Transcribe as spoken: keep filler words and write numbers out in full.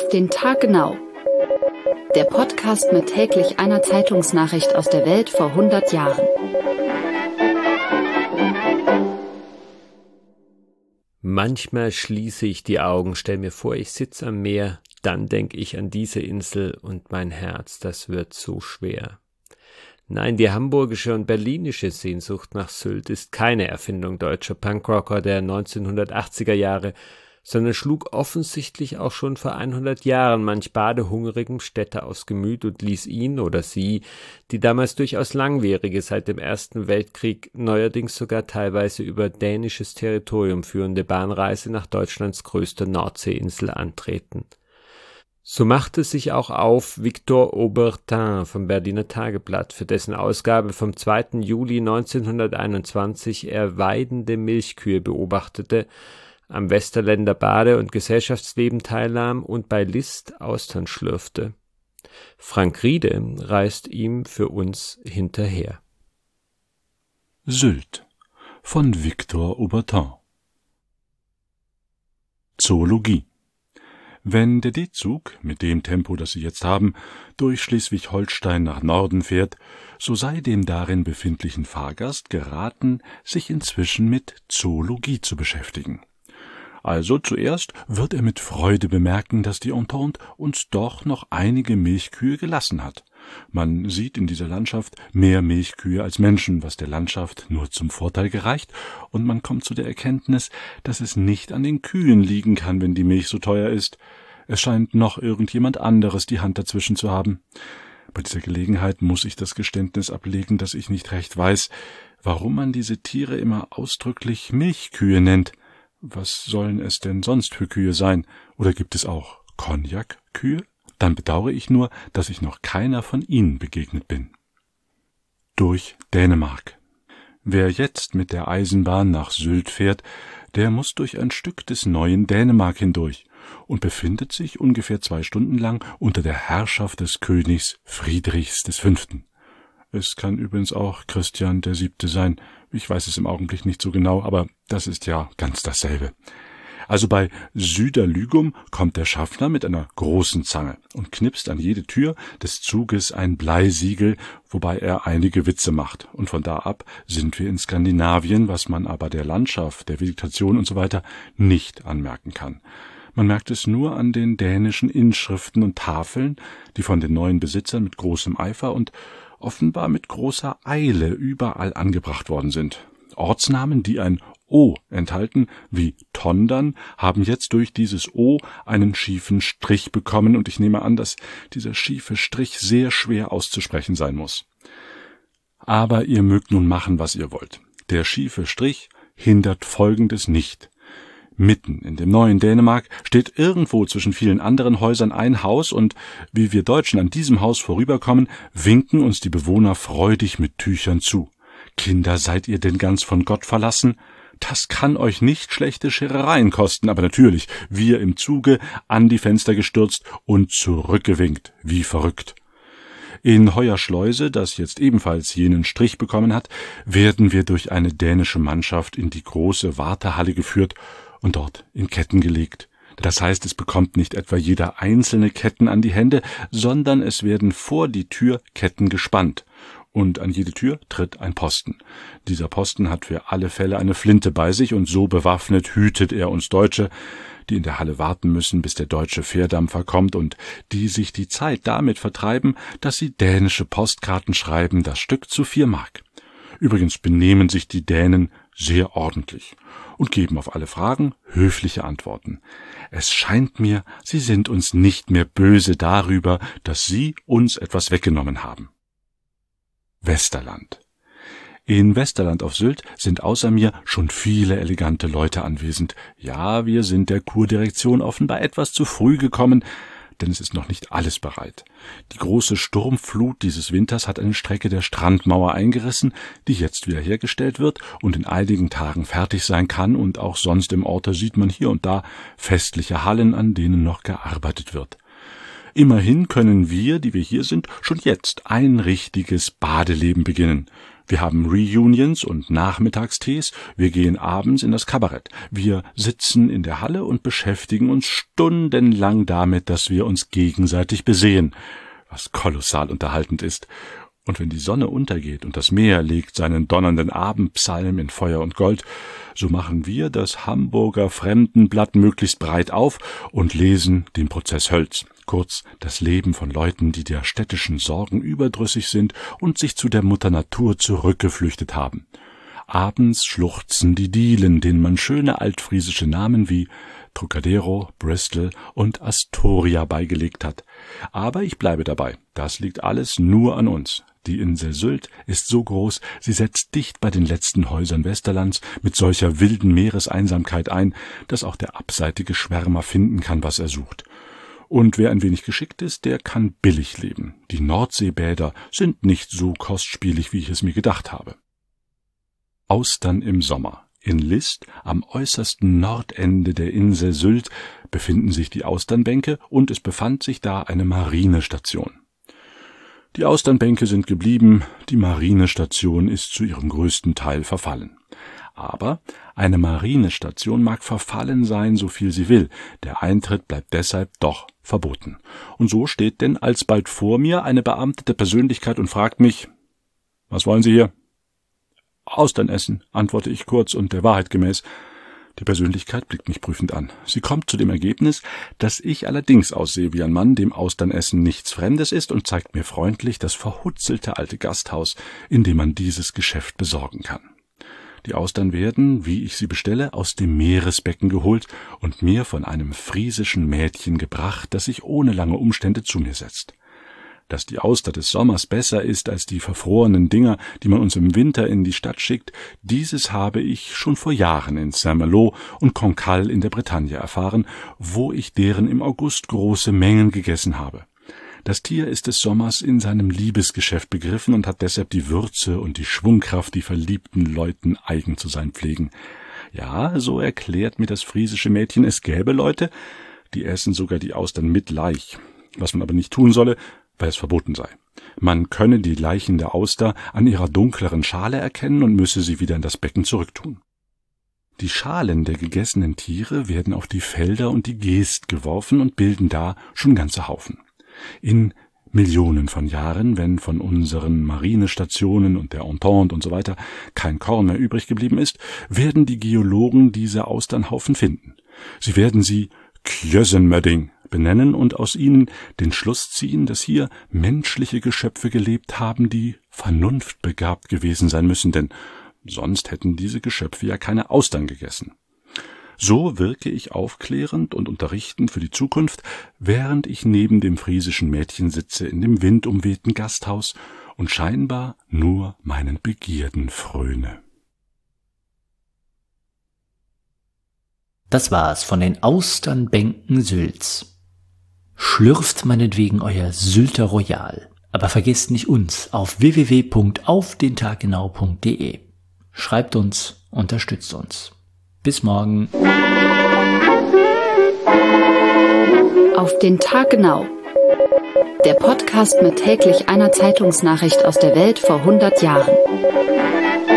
Auf den Tag genau. Der Podcast mit täglich einer Zeitungsnachricht aus der Welt vor hundert Jahren. Manchmal schließe ich die Augen, stell mir vor, ich sitze am Meer, dann denke ich an diese Insel und mein Herz, das wird so schwer. Nein, die hamburgische und berlinische Sehnsucht nach Sylt ist keine Erfindung deutscher Punkrocker der neunzehnhundertachtziger Jahre, sondern schlug offensichtlich auch schon vor hundert Jahren manch badehungrigem Städter aufs Gemüt und ließ ihn oder sie, die damals durchaus langwierige, seit dem Ersten Weltkrieg neuerdings sogar teilweise über dänisches Territorium führende Bahnreise nach Deutschlands größter Nordseeinsel antreten. So machte sich auch auf Victor Aubertin vom Berliner Tageblatt, für dessen Ausgabe vom zweiten Juli neunzehnhunderteinundzwanzig er weidende Milchkühe beobachtete, am Westerländer Bade- und Gesellschaftsleben teilnahm und bei List Austern schlürfte. Frank Riede reist ihm für uns hinterher. Sylt von Victor Aubertin. Zoologie. Wenn der D-Zug, mit dem Tempo, das Sie jetzt haben, durch Schleswig-Holstein nach Norden fährt, so sei dem darin befindlichen Fahrgast geraten, sich inzwischen mit Zoologie zu beschäftigen. Also zuerst wird er mit Freude bemerken, dass die Entente uns doch noch einige Milchkühe gelassen hat. Man sieht in dieser Landschaft mehr Milchkühe als Menschen, was der Landschaft nur zum Vorteil gereicht, und man kommt zu der Erkenntnis, dass es nicht an den Kühen liegen kann, wenn die Milch so teuer ist. Es scheint noch irgendjemand anderes die Hand dazwischen zu haben. Bei dieser Gelegenheit muss ich das Geständnis ablegen, dass ich nicht recht weiß, warum man diese Tiere immer ausdrücklich Milchkühe nennt. Was sollen es denn sonst für Kühe sein? Oder gibt es auch Cognac-Kühe? Dann bedauere ich nur, dass ich noch keiner von ihnen begegnet bin. Durch Dänemark. Wer jetzt mit der Eisenbahn nach Sylt fährt, der muss durch ein Stück des neuen Dänemark hindurch und befindet sich ungefähr zwei Stunden lang unter der Herrschaft des Königs Friedrichs des Fünften. Es kann übrigens auch Christian der Siebte sein. Ich weiß es im Augenblick nicht so genau, aber das ist ja ganz dasselbe. Also bei Süderlügum kommt der Schaffner mit einer großen Zange und knipst an jede Tür des Zuges ein Bleisiegel, wobei er einige Witze macht. Und von da ab sind wir in Skandinavien, was man aber der Landschaft, der Vegetation und so weiter nicht anmerken kann. Man merkt es nur an den dänischen Inschriften und Tafeln, die von den neuen Besitzern mit großem Eifer und offenbar mit großer Eile überall angebracht worden sind. Ortsnamen, die ein O enthalten, wie Tondern, haben jetzt durch dieses O einen schiefen Strich bekommen, und ich nehme an, dass dieser schiefe Strich sehr schwer auszusprechen sein muss. Aber ihr mögt nun machen, was ihr wollt. Der schiefe Strich hindert Folgendes nicht. Mitten in dem neuen Dänemark steht irgendwo zwischen vielen anderen Häusern ein Haus, und wie wir Deutschen an diesem Haus vorüberkommen, winken uns die Bewohner freudig mit Tüchern zu. Kinder, seid ihr denn ganz von Gott verlassen? Das kann euch nicht schlechte Scherereien kosten, aber natürlich, wir im Zuge an die Fenster gestürzt und zurückgewinkt, wie verrückt. In Heuerschleuse, das jetzt ebenfalls jenen Strich bekommen hat, werden wir durch eine dänische Mannschaft in die große Wartehalle geführt und dort in Ketten gelegt. Das heißt, es bekommt nicht etwa jeder einzelne Ketten an die Hände, sondern es werden vor die Tür Ketten gespannt. Und an jede Tür tritt ein Posten. Dieser Posten hat für alle Fälle eine Flinte bei sich, und so bewaffnet hütet er uns Deutsche, die in der Halle warten müssen, bis der deutsche Fährdampfer kommt und die sich die Zeit damit vertreiben, dass sie dänische Postkarten schreiben, das Stück zu vier Mark. Übrigens benehmen sich die Dänen sehr ordentlich und geben auf alle Fragen höfliche Antworten. Es scheint mir, sie sind uns nicht mehr böse darüber, dass sie uns etwas weggenommen haben. Westerland. In Westerland auf Sylt sind außer mir schon viele elegante Leute anwesend. Ja, wir sind der Kurdirektion offenbar etwas zu früh gekommen, denn es ist noch nicht alles bereit. Die große Sturmflut dieses Winters hat eine Strecke der Strandmauer eingerissen, die jetzt wieder hergestellt wird und in einigen Tagen fertig sein kann, und auch sonst im Orte sieht man hier und da festliche Hallen, an denen noch gearbeitet wird. Immerhin können wir, die wir hier sind, schon jetzt ein richtiges Badeleben beginnen. Wir haben Reunions und Nachmittagstees, wir gehen abends in das Kabarett, wir sitzen in der Halle und beschäftigen uns stundenlang damit, dass wir uns gegenseitig besehen, was kolossal unterhaltend ist. Und wenn die Sonne untergeht und das Meer legt seinen donnernden Abendpsalm in Feuer und Gold, so machen wir das Hamburger Fremdenblatt möglichst breit auf und lesen den Prozess Hölz, kurz das Leben von Leuten, die der städtischen Sorgen überdrüssig sind und sich zu der Mutter Natur zurückgeflüchtet haben. Abends schluchzen die Dielen, denen man schöne altfriesische Namen wie Trocadero, Bristol und Astoria beigelegt hat. Aber ich bleibe dabei, das liegt alles nur an uns. Die Insel Sylt ist so groß, sie setzt dicht bei den letzten Häusern Westerlands mit solcher wilden Meereseinsamkeit ein, dass auch der abseitige Schwärmer finden kann, was er sucht. Und wer ein wenig geschickt ist, der kann billig leben. Die Nordseebäder sind nicht so kostspielig, wie ich es mir gedacht habe. Austern im Sommer. In List, am äußersten Nordende der Insel Sylt, befinden sich die Austernbänke und es befand sich da eine Marinestation. Die Austernbänke sind geblieben, die Marinestation ist zu ihrem größten Teil verfallen. Aber eine Marinestation mag verfallen sein, so viel sie will, der Eintritt bleibt deshalb doch verboten. Und so steht denn alsbald vor mir eine beamtete Persönlichkeit und fragt mich, »Was wollen Sie hier?« »Austern essen«, antworte ich kurz und der Wahrheit gemäß. Die Persönlichkeit blickt mich prüfend an. Sie kommt zu dem Ergebnis, dass ich allerdings aussehe wie ein Mann, dem Austernessen nichts Fremdes ist und zeigt mir freundlich das verhutzelte alte Gasthaus, in dem man dieses Geschäft besorgen kann. Die Austern werden, wie ich sie bestelle, aus dem Meeresbecken geholt und mir von einem friesischen Mädchen gebracht, das sich ohne lange Umstände zu mir setzt. Dass die Auster des Sommers besser ist als die verfrorenen Dinger, die man uns im Winter in die Stadt schickt, dieses habe ich schon vor Jahren in Saint-Malo und Cancale in der Bretagne erfahren, wo ich deren im August große Mengen gegessen habe. Das Tier ist des Sommers in seinem Liebesgeschäft begriffen und hat deshalb die Würze und die Schwungkraft, die verliebten Leuten eigen zu sein pflegen. Ja, so erklärt mir das friesische Mädchen, es gäbe Leute, die essen sogar die Austern mit Laich, was man aber nicht tun solle, weil es verboten sei. Man könne die Leichen der Auster an ihrer dunkleren Schale erkennen und müsse sie wieder in das Becken zurücktun. Die Schalen der gegessenen Tiere werden auf die Felder und die Geest geworfen und bilden da schon ganze Haufen. In Millionen von Jahren, wenn von unseren Marinestationen und der Entente und so weiter kein Korn mehr übrig geblieben ist, werden die Geologen diese Austernhaufen finden. Sie werden sie Kjösenmödding benennen und aus ihnen den Schluss ziehen, dass hier menschliche Geschöpfe gelebt haben, die vernunftbegabt gewesen sein müssen, denn sonst hätten diese Geschöpfe ja keine Austern gegessen. So wirke ich aufklärend und unterrichtend für die Zukunft, während ich neben dem friesischen Mädchen sitze in dem windumwehten Gasthaus und scheinbar nur meinen Begierden fröne. Das war's von den Austernbänken Sylts. Schlürft meinetwegen euer Sylter Royal, aber vergesst nicht uns auf w w w punkt auf den tag genau punkt d e. Schreibt uns, unterstützt uns. Bis morgen. Auf den Tag genau. Der Podcast mit täglich einer Zeitungsnachricht aus der Welt vor hundert Jahren.